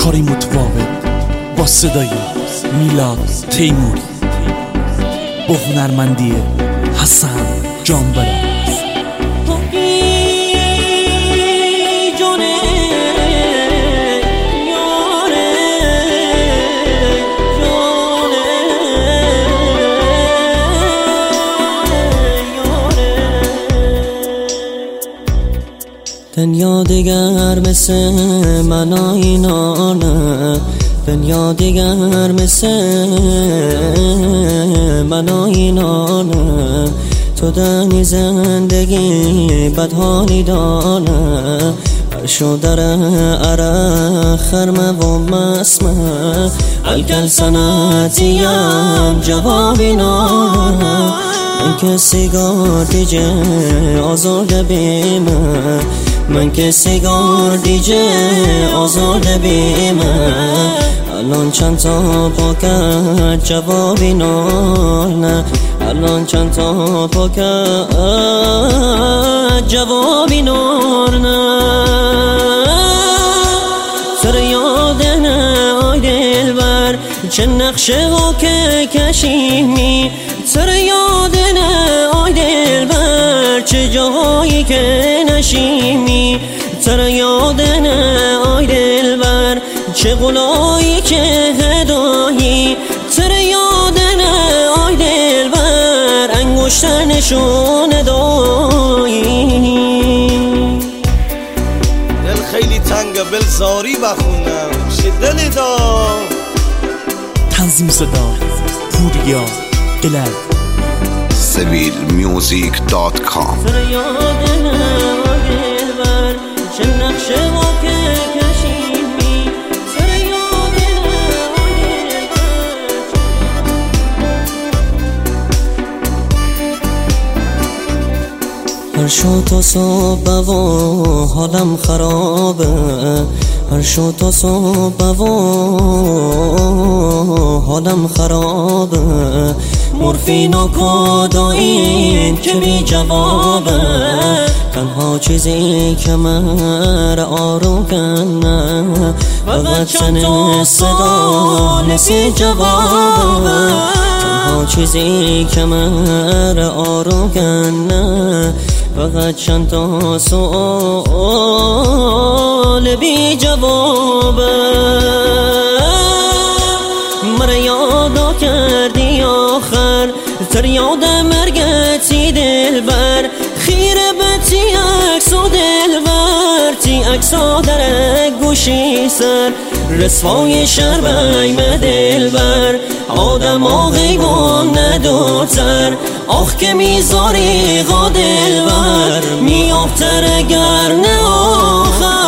کاری متفاوت با صدای میلاد تیموری با هنرمندی حسن جانبراز. دنیا دیگر مثل من اینا نه، دنیا دیگر مثل من اینا نه، تو دنی زندگی بدحالی دانه، شو در عرق خرمه و مسمه الکل سنتیم جوابی نانه، من که سیگار دیجه آزرده بیمه، من که سیگار دیجه آزرده بیمه، الان چند تا پاکت جوابی نانه، الان چند تا پاکت جوابی نانه. سر یادنه آی دلبر چه نقشه ها که کشیمی، سر یادنه آی دلبر چه جاهایی که نشیمی، سر یادنه آی دلبر چه غلایی که هدایی، سر یادنه آی دلبر انگشتر نشونه دایی. دل خیلی تنگه بلزاری بخونم چه دلی دار. تنظیم صدا پوریا گلر civilmusic.com. سر یادنه آی دلبر چه نقشه ها که کشیمی، سر یادنه آی دلبر. هر شو تا صبح و حالم خرابه، هر شو تا صبح و حالم خرابه، مورفین و کدوئین که بی جوابه، تنها چیزی که من آروم کنه فقط چند صدا نسی جوابه، تنها چیزی که من آروم کنه فقط چند تا سؤال بی جوابه. مرا یادا کردی آخر تر یاد مرگتی دلبر، خیره بتی عکس و دلبر تی عکسا در گوشی سر، رسوای شربیم دلبر آدم آقیبون ندوتر، آخ که میذاری غا دلبر میافتر اگر نه آخر.